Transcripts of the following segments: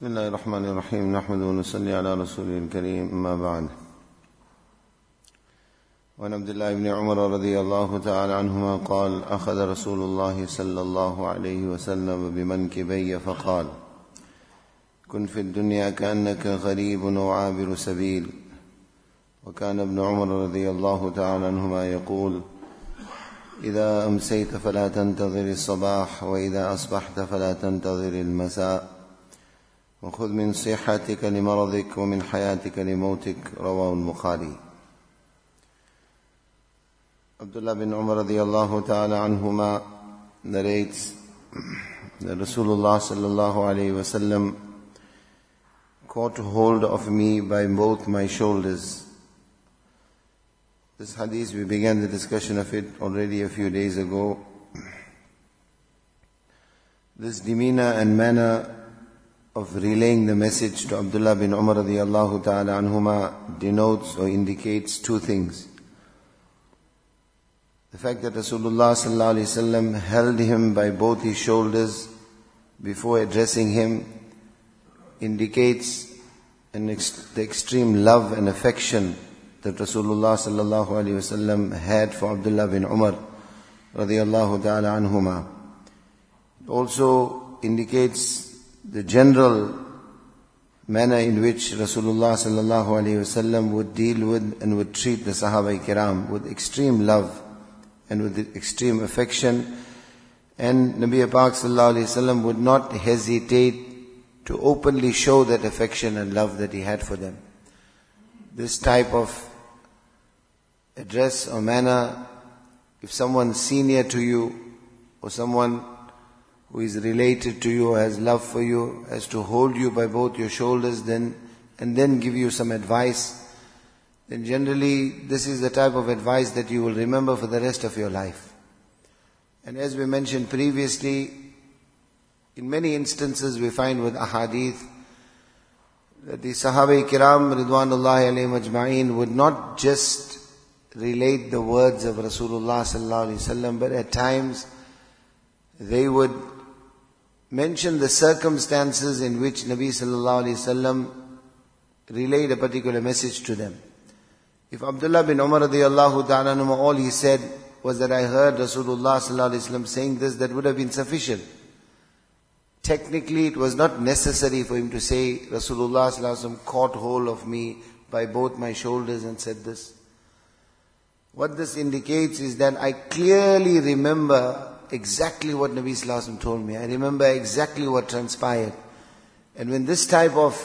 بسم الله الرحمن الرحيم نحمده ونصلي على رسوله الكريم أما بعد وعن عبد الله بن عمر رضي الله تعالى عنهما قال أخذ رسول الله صلى الله عليه وسلم بمنكبي فقال كن في الدنيا كأنك غريب وعابر سبيل. وكان ابن عمر رضي الله تعالى عنهما يقول إذا أمسيت فلا تنتظر الصباح وإذا أصبحت فلا تنتظر المساء وخذ من صحتك لمرضك ومن حياتك لموتك. رواه البخاري. Abdullah bin Umar radiyallahu ta'ala anhuma narrates that Rasulullah sallallahu alayhi wa sallam caught hold of me by both my shoulders. This hadith, we began the discussion of it already a few days ago. This demeanor and manner of relaying the message to Abdullah bin Umar radiyallahu ta'ala anhuma denotes or indicates two things. The fact that Rasulullah sallallahu alayhi wa sallam held him by both his shoulders before addressing him indicates the extreme love and affection that Rasulullah sallallahu alayhi wa sallam had for Abdullah bin Umar radiyallahu ta'ala anhuma. It also indicates the general manner in which Rasulullah sallallahu alayhi wa sallam would deal with and would treat the Sahaba Kiram with extreme love and with extreme affection. And Nabi Pak sallallahu alayhi wa sallam would not hesitate to openly show that affection and love that he had for them. This type of address or manner, if someone senior to you or someone who is related to you, has love for you, has to hold you by both your shoulders and then give you some advice, then generally this is the type of advice that you will remember for the rest of your life. And as we mentioned previously, in many instances we find with ahadith that the Sahaba Kiram Ridwanullahi alayhim ajma'in would not just relate the words of Rasulullah sallallahu alayhi wa sallam, but at times they would mention the circumstances in which Nabi sallallahu alayhi wasallam relayed a particular message to them. If Abdullah bin Umar radiyallahu ta'ala anhu, all he said was that I heard Rasulullah sallallahu alayhi wasallam saying this, that would have been sufficient. Technically, it was not necessary for him to say Rasulullah sallallahu alayhi wasallam caught hold of me by both my shoulders and said this. What this indicates is that I clearly remember exactly what Nabi sallallahu alaihi wasallam told me. I remember exactly what transpired. And when this type of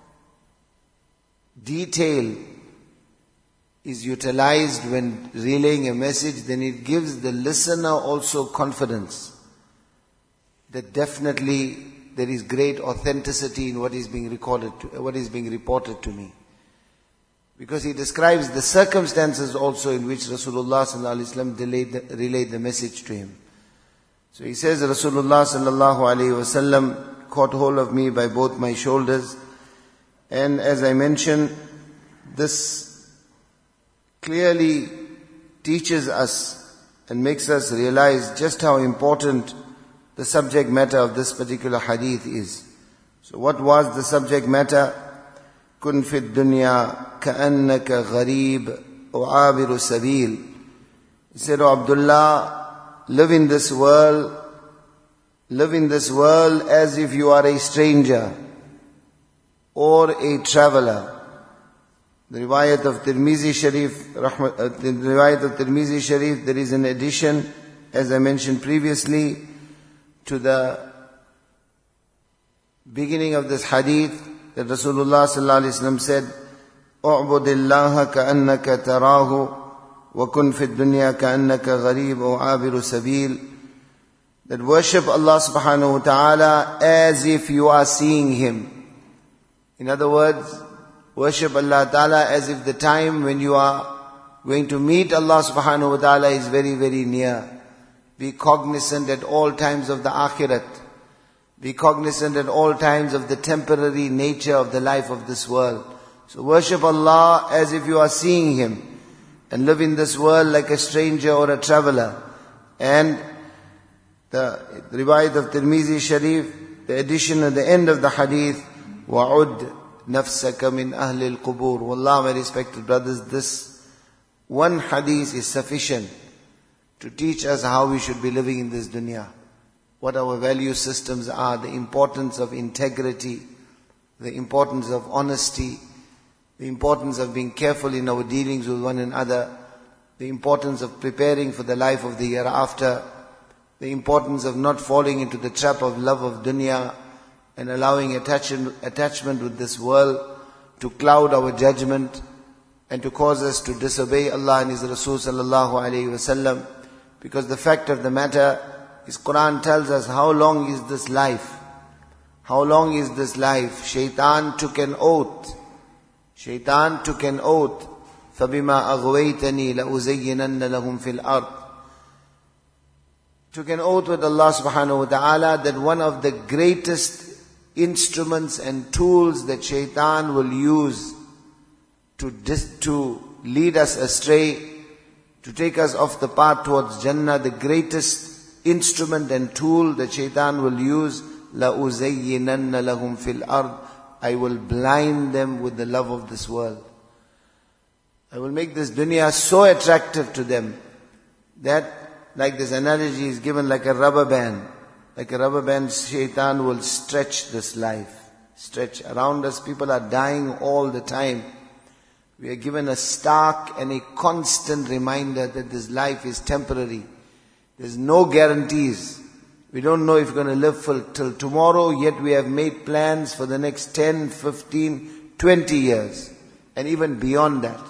detail is utilized when relaying a message, then it gives the listener also confidence that definitely there is great authenticity in what is being recorded, what is being reported to me. Because he describes the circumstances also in which Rasulullah sallallahu alaihi wasallam relayed the message to him. So he says, Rasulullah sallallahu alayhi wa sallam caught hold of me by both my shoulders. And as I mentioned, this clearly teaches us and makes us realize just how important the subject matter of this particular hadith is. So what was the subject matter? Kun fi dunya ka'annaka gharib wa abiru sabil. He said, "O Abdullah, live in this world as if you are a stranger or a traveler." The riwayat of Tirmizi Sharif, there is an addition, as I mentioned previously, to the beginning of this hadith, that Rasulullah sallallahu alaihi wasallam said, "U'bud Allah ka'annaka tarahu وَكُنْ فِي الدُّنْيَا كَأَنَّكَ غَرِيبٌ وَعَابِرُ سَبِيلٌ." That worship Allah subhanahu wa ta'ala as if you are seeing Him. In other words, worship Allah ta'ala as if the time when you are going to meet Allah subhanahu wa ta'ala is very, very near. Be cognizant at all times of the akhirat. Be cognizant at all times of the temporary nature of the life of this world. So worship Allah as if you are seeing Him. And live in this world like a stranger or a traveler. And the riwayat of Tirmizi Sharif, the addition at the end of the hadith, وَعُدْ نَفْسَكَ مِنْ أَهْلِ الْقُبُورِ. Wallah, my respected brothers, this one hadith is sufficient to teach us how we should be living in this dunya. What our value systems are, the importance of integrity, the importance of honesty, the importance of being careful in our dealings with one another, the importance of preparing for the life of the hereafter, the importance of not falling into the trap of love of dunya and allowing attachment with this world to cloud our judgment and to cause us to disobey Allah and His Rasul sallallahu alayhi wasallam. Because the fact of the matter is, Quran tells us, how long is this life? How long is this life? Shaitan took an oath. Shaitan took an oath. فَبِمَا أَغْوَيْتَنِي لَأُزَيِّنَنَّ لَهُمْ فِي الْأَرْضِ. Took an oath with Allah subhanahu wa ta'ala that one of the greatest instruments and tools that Shaitan will use to lead us astray, to take us off the path towards Jannah, the greatest instrument and tool that Shaitan will use, لَأُزَيِّنَنَّ لَهُمْ فِي الْأَرْضِ. I will blind them with the love of this world. I will make this dunya so attractive to them that, like this analogy is given, like a rubber band. Like a rubber band, Shaitan will stretch this life. Stretch around us. People are dying all the time. We are given a stark and a constant reminder that this life is temporary. There's no guarantees. We don't know if we're going to live till tomorrow, yet we have made plans for the next 10, 15, 20 years. And even beyond that.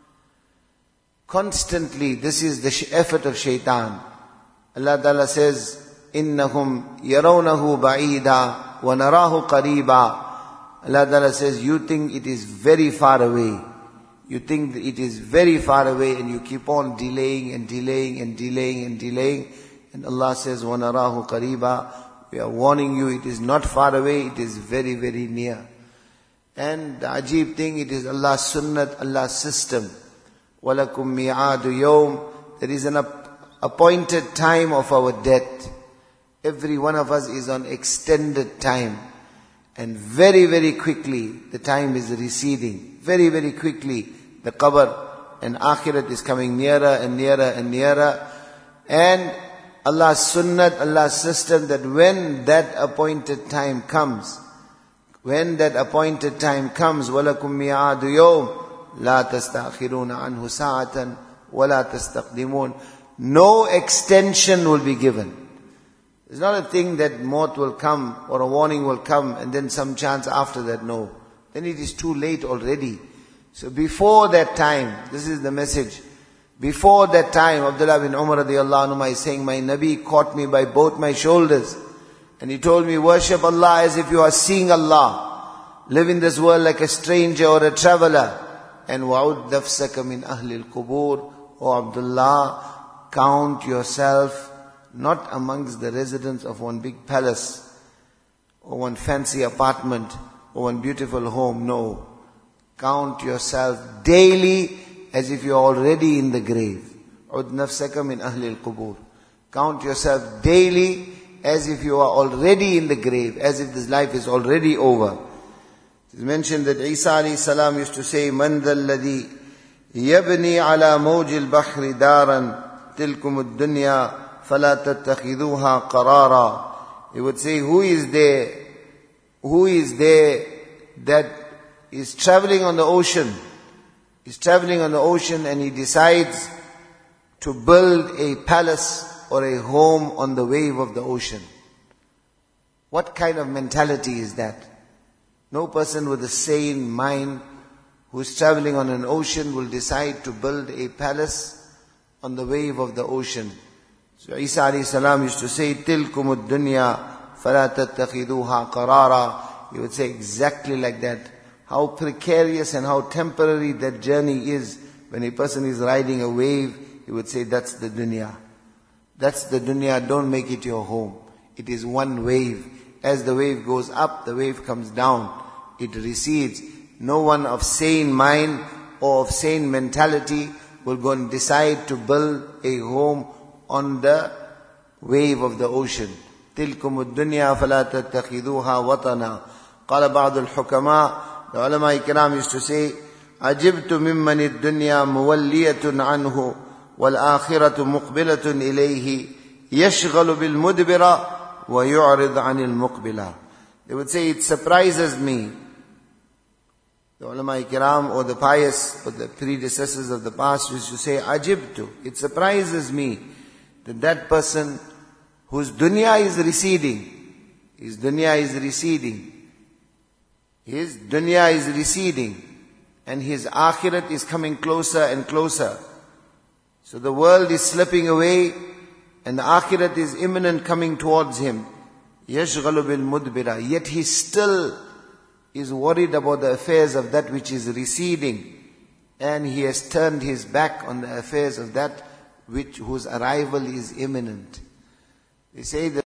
Constantly, this is the effort of Shaitan. Allah Ta'ala says, إِنَّهُمْ يَرَوْنَهُ بَعِيدًا وَنَرَاهُ قَرِيبًا. Allah Ta'ala says, you think it is very far away. You think that it is very far away, and you keep on delaying and delaying and delaying and delaying. And Allah says, وَنَرَاهُ قَرِيبًا. We are warning you, it is not far away, it is very, very near. And the ajib thing, it is Allah's sunnat, Allah's system. وَلَكُمْ مِيعَادُ يَوْمٍ. There is an appointed time of our death. Every one of us is on extended time. And very, very quickly, the time is receding. Very, very quickly, the qabr and akhirat is coming nearer and nearer and nearer. And Allah's sunnat, Allah's system, that when that appointed time comes, وَلَكُمْ مِيعَادُ يَوْمٍ لَا تَسْتَأْخِرُونَ عَنْهُ سَاعَةً وَلَا تَسْتَقْدِمُونَ. No extension will be given. It's not a thing that maut will come or a warning will come and then some chance after that. No. Then it is too late already. So before that time, this is the message. Before that time, Abdullah bin Umar radiallahu anhu is saying, my Nabi caught me by both my shoulders. And he told me, worship Allah as if you are seeing Allah. Live in this world like a stranger or a traveler. And وَعُدْ نَفْسَكَ مِنْ أَهْلِ الْقُبُورِ. O Abdullah, count yourself not amongst the residents of one big palace, or one fancy apartment, or one beautiful home. No. Count yourself daily as if you are already in the grave. عُدْ نَفْسَكَ مِنْ أَهْلِ الْقُبُورِ. Count yourself daily as if you are already in the grave, as if this life is already over. It is mentioned that Isa alayhi salam used to say, مَنْ ذَا الَّذِي يَبْنِي عَلَى مَوْجِ الْبَحْرِ دَارًا تِلْكُمُ الدُّنْيَا فَلَا تَتَّخِذُوهَا قَرَارًا. He would say, who is there that is traveling on the ocean? He's traveling on the ocean and he decides to build a palace or a home on the wave of the ocean. What kind of mentality is that? No person with a sane mind who is traveling on an ocean will decide to build a palace on the wave of the ocean. So Isa alayhi salam used to say, تِلْكُمُ الدُّنْيَا فَلَا تَتَّخِذُوهَا قَرَارًا. He would say exactly like that. How precarious and how temporary that journey is. When a person is riding a wave, he would say, that's the dunya. That's the dunya, don't make it your home. It is one wave. As the wave goes up, the wave comes down. It recedes. No one of sane mind or of sane mentality will go and decide to build a home on the wave of the ocean. تِلْكُمُ الدُّنْيَا فَلَا تَتَّخِذُوهَا وَطَنًا قال بعض الحكماء, the ulama ikram used to say, عجبت ممن الدنيا مولية عنه والآخرة مقبلة إليه يشغل بالمدبر ويعرض عن المقبلة. They would say, it surprises me. The ulama ikram or the pious or the predecessors of the past used to say, Ajibtu. It surprises me that that person whose dunya is receding, his dunya is receding, his dunya is receding, and his akhirat is coming closer and closer. So the world is slipping away, and the akhirat is imminent coming towards him. يَشْغَلُ بِالْمُدْبِرَةِ. Yet he still is worried about the affairs of that which is receding, and he has turned his back on the affairs of that whose arrival is imminent. They say that